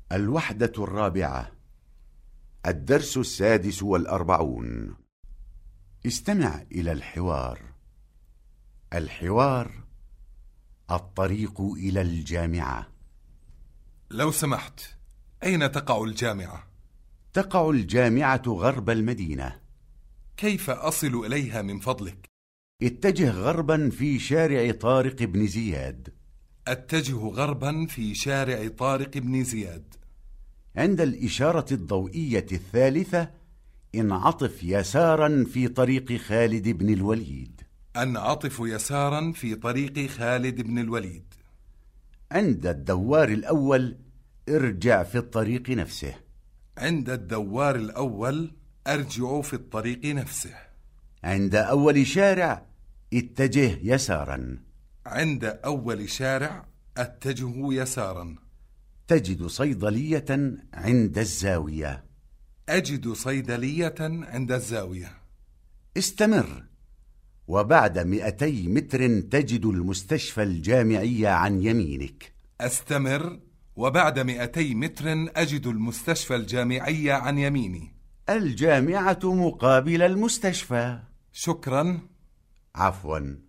الوحدة الرابعة، الدرس 46. استمع إلى الحوار. الحوار: الطريق إلى الجامعة. لو سمحت، أين تقع الجامعة؟ تقع الجامعة غرب المدينة. كيف أصل إليها من فضلك؟ اتجه غربا في شارع طارق بن زياد. أتجه غربا في شارع طارق بن زياد. عند الإشارة الضوئية الثالثة انعطف يسارا في طريق خالد بن الوليد. أنعطف يسارا في طريق خالد بن الوليد. عند الدوار الأول ارجع في الطريق نفسه. عند الدوار الأول أرجع في الطريق نفسه. عند أول شارع اتجه يسارا. عند أول شارع أتجه يسارا. تجد صيدلية عند الزاوية. أجد صيدلية عند الزاوية. استمر، وبعد 200 متر تجد المستشفى الجامعي عن يمينك. أستمر، وبعد 200 متر أجد المستشفى الجامعي عن يميني. الجامعة مقابل المستشفى. شكرا. عفوا.